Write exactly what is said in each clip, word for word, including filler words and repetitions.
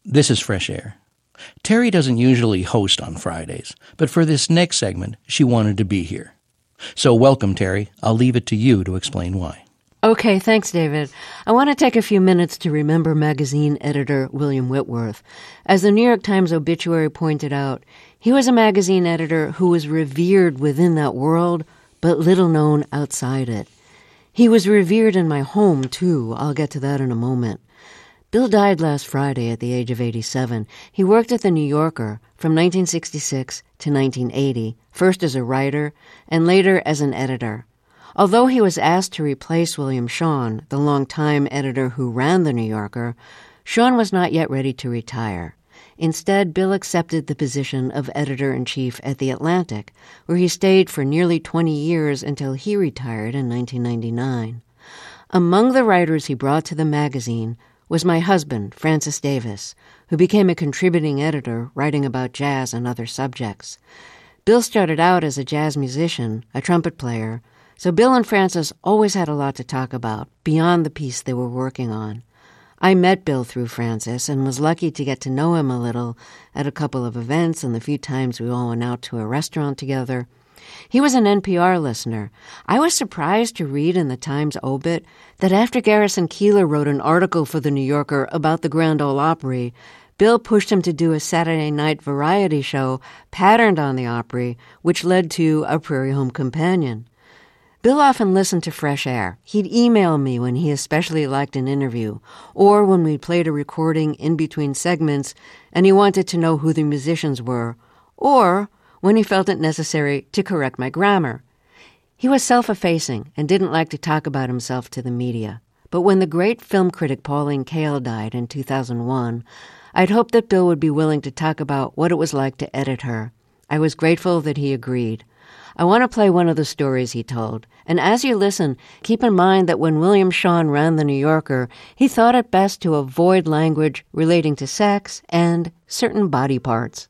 This is Fresh Air. Terry doesn't usually host on Fridays, but for this next segment, she wanted to be here. So welcome, Terry. I'll leave it to you to explain why. Okay, thanks, David. I want to take a few minutes to remember magazine editor William Whitworth. As the New York Times obituary pointed out, he was a magazine editor who was revered within that world, but little known outside it. He was revered in my home, too. I'll get to that in a moment. Bill died last Friday at the age of eighty-seven. He worked at The New Yorker from nineteen sixty-six to nineteen eighty, first as a writer and later as an editor. Although he was asked to replace William Shawn, the longtime editor who ran The New Yorker, Shawn was not yet ready to retire. Instead, Bill accepted the position of editor-in-chief at The Atlantic, where he stayed for nearly twenty years until he retired in nineteen ninety-nine. Among the writers he brought to the magazine was my husband, Francis Davis, who became a contributing editor writing about jazz and other subjects. Bill started out as a jazz musician, a trumpet player, so Bill and Francis always had a lot to talk about, beyond the piece they were working on. I met Bill through Francis and was lucky to get to know him a little at a couple of events and the few times we all went out to a restaurant together. He was an N P R listener. I was surprised to read in the Times obit that after Garrison Keillor wrote an article for The New Yorker about the Grand Ole Opry, Bill pushed him to do a Saturday night variety show patterned on the Opry, which led to A Prairie Home Companion. Bill often listened to Fresh Air. He'd email me when he especially liked an interview, or when we played a recording in between segments and he wanted to know who the musicians were, or when he felt it necessary to correct my grammar. He was self-effacing and didn't like to talk about himself to the media. But when the great film critic Pauline Kael died in two thousand one, I'd hoped that Bill would be willing to talk about what it was like to edit her. I was grateful that he agreed. I want to play one of the stories he told. And as you listen, keep in mind that when William Shawn ran The New Yorker, he thought it best to avoid language relating to sex and certain body parts.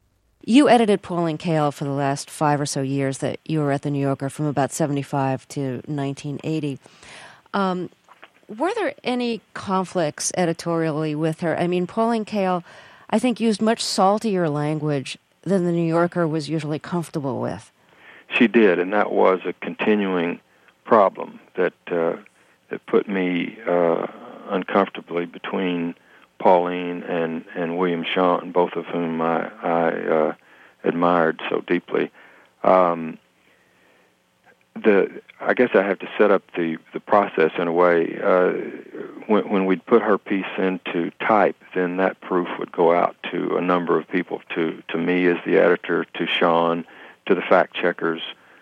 You edited Pauline Kael for the last five or so years that you were at The New Yorker, from about seventy-five to nineteen eighty. Um, were there any conflicts editorially with her? I mean, Pauline Kael, I think, used much saltier language than The New Yorker was usually comfortable with. She did, and that was a continuing problem that uh, that put me uh, uncomfortably between Pauline and, and William Shawn, both of whom I, I uh, admired so deeply. Um, the I guess I have to set up the, the process in a way. Uh, when, when we'd put her piece into type, then that proof would go out to a number of people, to, to me as the editor, to Shawn, to the fact-checkers,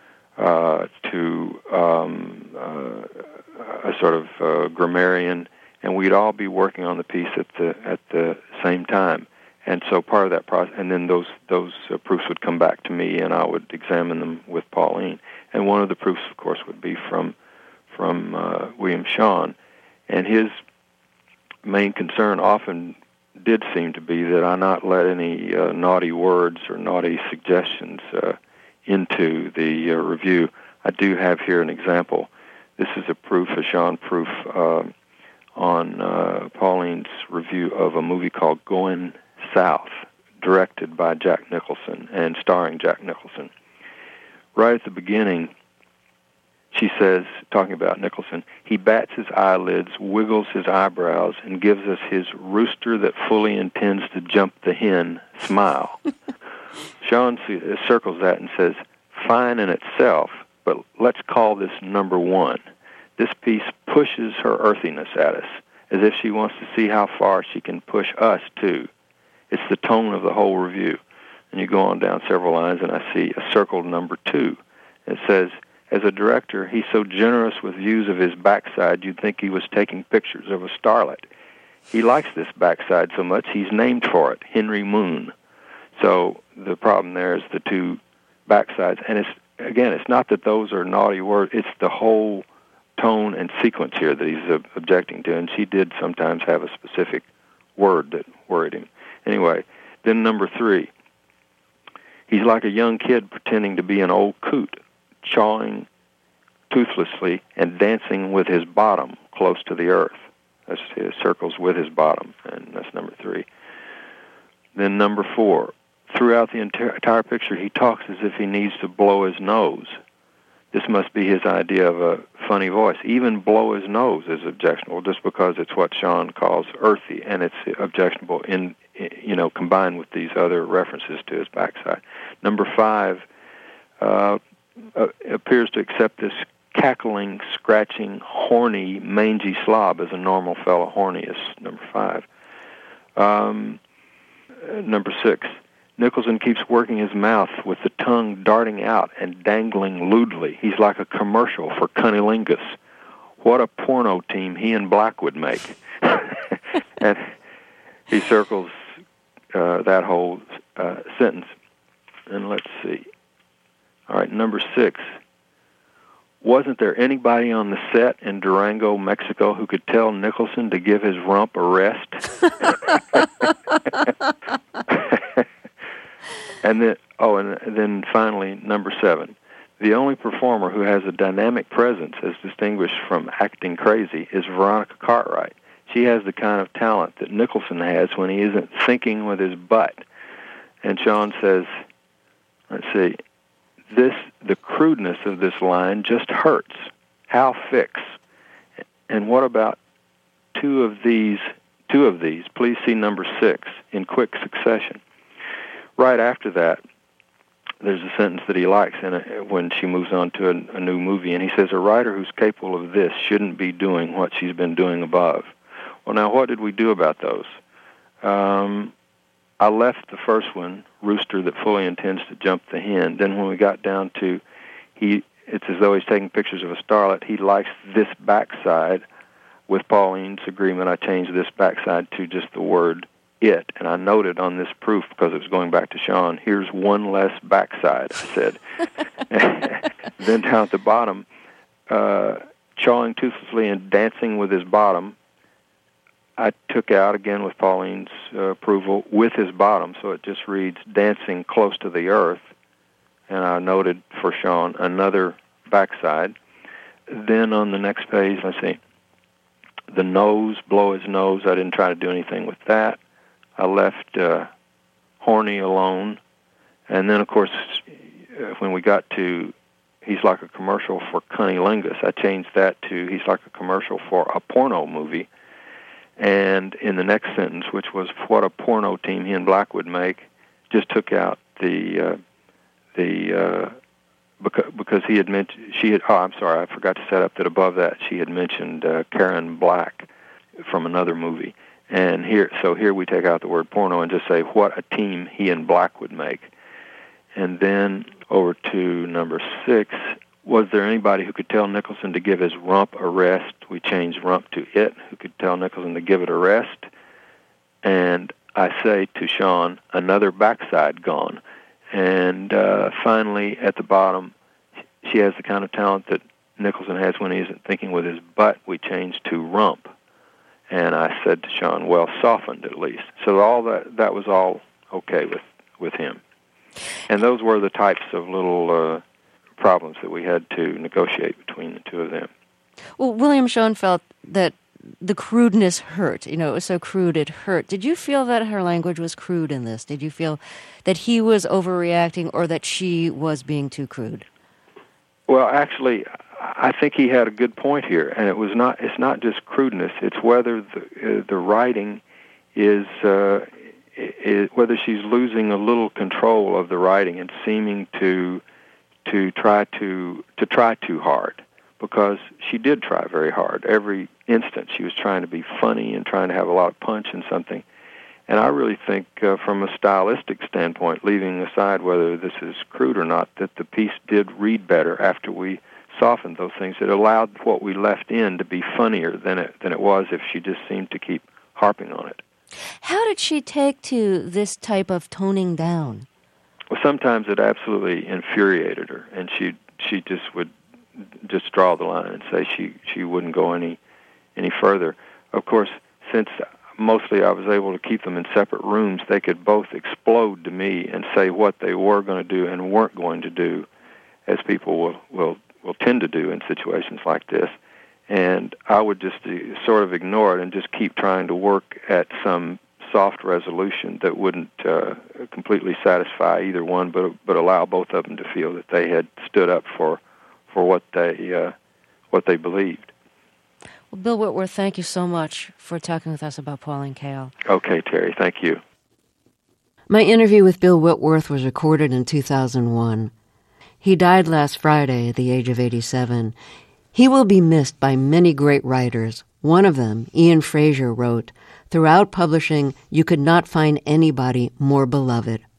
uh, to um, uh, a sort of uh, grammarian, and we'd all be working on the piece at the at the same time. And so part of that process, and then those those uh, proofs would come back to me, and I would examine them with Pauline. And one of the proofs, of course, would be from from uh, William Shawn, and his main concern often did seem to be that I not let any uh, naughty words or naughty suggestions uh, into the uh, review. I do have here an example. This is a proof, a Shawn proof, uh, on uh, Pauline's review of a movie called Going South, directed by Jack Nicholson and starring Jack Nicholson. Right at the beginning, she says, talking about Nicholson, he bats his eyelids, wiggles his eyebrows, and gives us his rooster that fully intends to jump the hen smile. Shawn circles that and says, fine in itself, but let's call this number one. This piece pushes her earthiness at us, as if she wants to see how far she can push us, too. It's the tone of the whole review. And you go on down several lines, and I see a circled number two. It says, as a director, he's so generous with views of his backside, you'd think he was taking pictures of a starlet. He likes this backside so much, he's named for it, Henry Moon. So the problem there is the two backsides. And it's again, it's not that those are naughty words, it's the whole tone and sequence here that he's uh, objecting to. And she did sometimes have a specific word that worried him. Anyway, then number three. He's like a young kid pretending to be an old coot, chawing toothlessly and dancing with his bottom close to the earth. That's his circles with his bottom, and that's number three. Then number four, throughout the entire, entire picture, he talks as if he needs to blow his nose. This must be his idea of a funny voice. Even blow his nose is objectionable, just because it's what Sean calls earthy, and it's objectionable in, you know, combined with these other references to his backside. Number five uh, uh, appears to accept this cackling, scratching, horny, mangy slob as a normal fellow. Horny is number five. Um, number six, Nicholson keeps working his mouth with the tongue darting out and dangling lewdly. He's like a commercial for cunnilingus. What a porno team he and Black would make. And he circles uh, that whole uh, sentence. And let's see. All right, number six. Wasn't there anybody on the set in Durango, Mexico, who could tell Nicholson to give his rump a rest? And then, oh, and then finally, number seven. The only performer who has a dynamic presence, as distinguished from acting crazy, is Veronica Cartwright. She has the kind of talent that Nicholson has when he isn't thinking with his butt. And Sean says, let's see, this the crudeness of this line just hurts. How fix? And what about two of these? Two of these. Please see number six in quick succession. Right after that, there's a sentence that he likes in it when she moves on to a, a new movie, and he says, a writer who's capable of this shouldn't be doing what she's been doing above. Well, now, what did we do about those? Um, I left the first one, Rooster that fully intends to jump the hen. Then when we got down to, he, it's as though he's taking pictures of a starlet. He likes this backside. With Pauline's agreement, I changed this backside to just the word it, and I noted on this proof, because it was going back to Sean, here's one less backside, I said. Then down at the bottom, uh, chawing toothlessly and dancing with his bottom, I took out, again with Pauline's uh, approval, with his bottom, so it just reads dancing close to the earth, and I noted for Sean another backside. Then on the next page, let's see, the nose, blow his nose, I didn't try to do anything with that. I left uh, horny alone. And then, of course, when we got to he's like a commercial for cunnilingus, I changed that to he's like a commercial for a porno movie. And in the next sentence, which was what a porno team he and Black would make, just took out the, uh, the uh, because, because he had mentioned, she had, oh, I'm sorry, I forgot to set up that above that she had mentioned uh, Karen Black from another movie. And here, so here we take out the word porno and just say what a team he and Black would make. And then over to number six, was there anybody who could tell Nicholson to give his rump a rest? We changed rump to it, who could tell Nicholson to give it a rest. And I say to Sean, another backside gone. And uh, finally, at the bottom, she has the kind of talent that Nicholson has when he isn't thinking with his butt. We changed to rump. And I said to Sean, well, softened at least. So all that that was all okay with, with him. And those were the types of little uh, problems that we had to negotiate between the two of them. Well, William Sean felt that the crudeness hurt. You know, it was so crude it hurt. Did you feel that her language was crude in this? Did you feel that he was overreacting or that she was being too crude? Well, actually, I think he had a good point here, and it was not. It's not just crudeness. It's whether the uh, the writing is, uh, is whether she's losing a little control of the writing and seeming to to try to to try too hard, because she did try very hard. Every instant she was trying to be funny and trying to have a lot of punch in something. And I really think, uh, from a stylistic standpoint, leaving aside whether this is crude or not, that the piece did read better after we softened those things. It allowed what we left in to be funnier than it than it was if she just seemed to keep harping on it. How did she take to this type of toning down? Well, sometimes it absolutely infuriated her, and she she just would just draw the line and say she, she wouldn't go any any further. Of course, since mostly I was able to keep them in separate rooms, they could both explode to me and say what they were going to do and weren't going to do, as people will will will tend to do in situations like this. And I would just uh, sort of ignore it and just keep trying to work at some soft resolution that wouldn't uh, completely satisfy either one, but but allow both of them to feel that they had stood up for for what they uh, what they believed. Well, Bill Whitworth, thank you so much for talking with us about Pauline Kael. Okay, Terry, thank you. My interview with Bill Whitworth was recorded in two thousand one. He died last Friday at the age of eighty-seven. He will be missed by many great writers. One of them, Ian Fraser, wrote, "Throughout publishing, you could not find anybody more beloved.